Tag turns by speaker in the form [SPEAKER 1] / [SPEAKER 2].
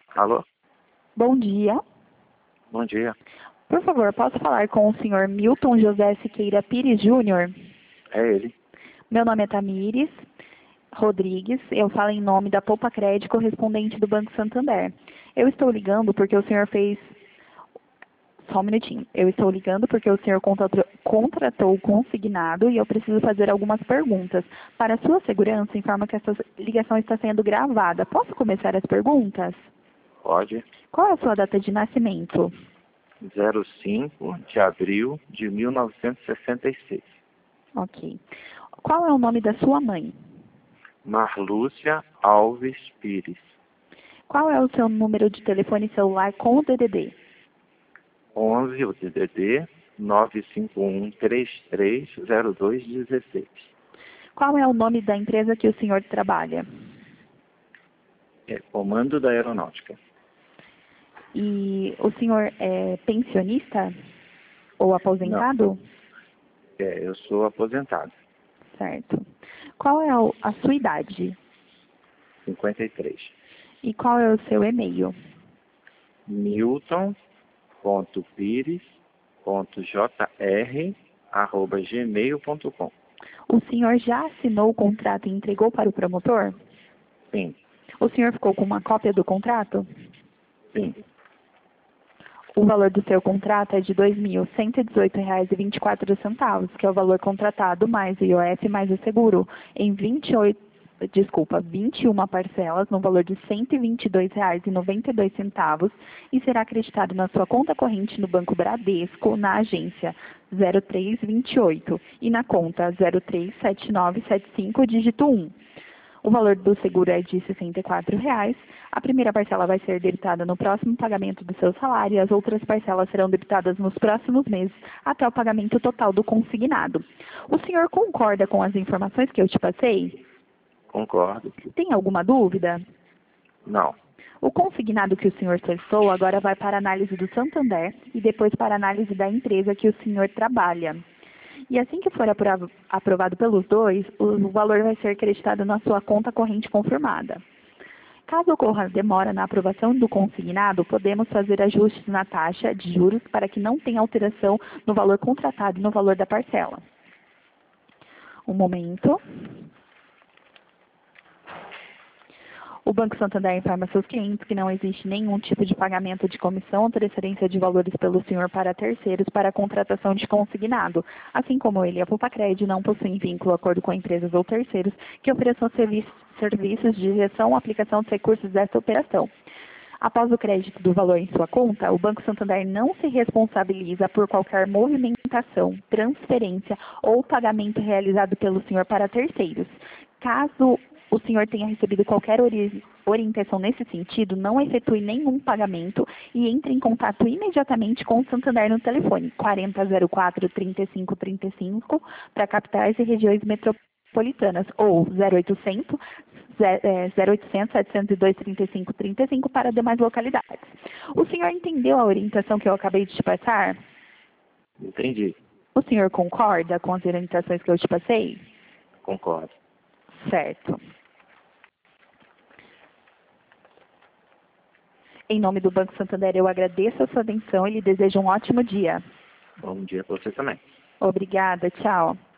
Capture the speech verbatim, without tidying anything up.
[SPEAKER 1] Alô?
[SPEAKER 2] Bom dia.
[SPEAKER 1] Bom dia.
[SPEAKER 2] Por favor, posso falar com o senhor Milton José Siqueira Pires Júnior?
[SPEAKER 1] É ele.
[SPEAKER 2] Meu nome é Tamires Rodrigues. Eu falo em nome da Poupa Crédito, correspondente do Banco Santander. Eu estou ligando porque o senhor fez... Só um minutinho. Eu estou ligando porque o senhor contratou, contratou o consignado e eu preciso fazer algumas perguntas. Para sua segurança, informa que essa ligação está sendo gravada. Posso começar as perguntas?
[SPEAKER 1] Pode.
[SPEAKER 2] Qual é a sua data de nascimento?
[SPEAKER 1] zero cinco de abril de mil novecentos e sessenta e seis.
[SPEAKER 2] Ok. Qual é o nome da sua mãe?
[SPEAKER 1] Marlúcia Alves Pires.
[SPEAKER 2] Qual é o seu número de telefone celular com o D D D?
[SPEAKER 1] onze, o D D D, nove cinco um três três zero dois um seis.
[SPEAKER 2] Qual é o nome da empresa que o senhor trabalha?
[SPEAKER 1] É Comando da Aeronáutica.
[SPEAKER 2] E o senhor é pensionista ou
[SPEAKER 1] Não.
[SPEAKER 2] aposentado?
[SPEAKER 1] É, eu sou aposentado.
[SPEAKER 2] Certo. Qual é o- a sua idade?
[SPEAKER 1] cinquenta e três.
[SPEAKER 2] E qual é o seu e-mail?
[SPEAKER 1] Milton ponto pires ponto jr arroba gmail ponto com.
[SPEAKER 2] O senhor já assinou o contrato e entregou para o promotor?
[SPEAKER 1] Sim,
[SPEAKER 2] O senhor ficou com uma cópia do contrato?
[SPEAKER 1] sim.
[SPEAKER 2] O valor do seu contrato é de dois mil cento e dezoito reais e vinte e quatro centavos, que é o valor contratado mais o I O F mais o seguro, em vinte e oito, desculpa, vinte e uma parcelas no valor de cento e vinte e dois reais e noventa e dois centavos e será acreditado na sua conta corrente no Banco Bradesco, na agência zero três vinte e oito e na conta zero três sete nove sete cinco, dígito um. O valor do seguro é de sessenta e quatro reais. A primeira parcela vai ser debitada no próximo pagamento do seu salário e as outras parcelas serão debitadas nos próximos meses até o pagamento total do consignado. O senhor concorda com as informações que eu te passei?
[SPEAKER 1] Concordo.
[SPEAKER 2] Tem alguma dúvida?
[SPEAKER 1] Não.
[SPEAKER 2] O consignado que o senhor cessou agora vai para a análise do Santander e depois para a análise da empresa que o senhor trabalha. E assim que for aprovado, aprovado pelos dois, o valor vai ser acreditado na sua conta corrente confirmada. Caso ocorra demora na aprovação do consignado, podemos fazer ajustes na taxa de juros para que não tenha alteração no valor contratado e no valor da parcela. Um momento. O Banco Santander informa seus clientes que não existe nenhum tipo de pagamento de comissão ou transferência de valores pelo senhor para terceiros para a contratação de consignado, assim como ele e a Pupacred não possuem vínculo, acordo com empresas ou terceiros que ofereçam servi serviços de gestão ou aplicação de recursos desta operação. Após o crédito do valor em sua conta, o Banco Santander não se responsabiliza por qualquer movimentação, transferência ou pagamento realizado pelo senhor para terceiros. Caso o senhor tenha recebido qualquer ori orientação nesse sentido, não efetue nenhum pagamento e entre em contato imediatamente com o Santander no telefone quarenta zero quatro, trinta e cinco trinta e cinco para capitais e regiões metropolitanas ou zero oitocentos, zero oitocentos, setecentos e dois, trinta e cinco trinta e cinco para demais localidades. O senhor entendeu a orientação que eu acabei de te passar?
[SPEAKER 1] Entendi.
[SPEAKER 2] O senhor concorda com as orientações que eu te passei?
[SPEAKER 1] Concordo.
[SPEAKER 2] Certo. Em nome do Banco Santander, eu agradeço a sua atenção e lhe desejo um ótimo dia.
[SPEAKER 1] Bom dia para você também.
[SPEAKER 2] Obrigada, tchau.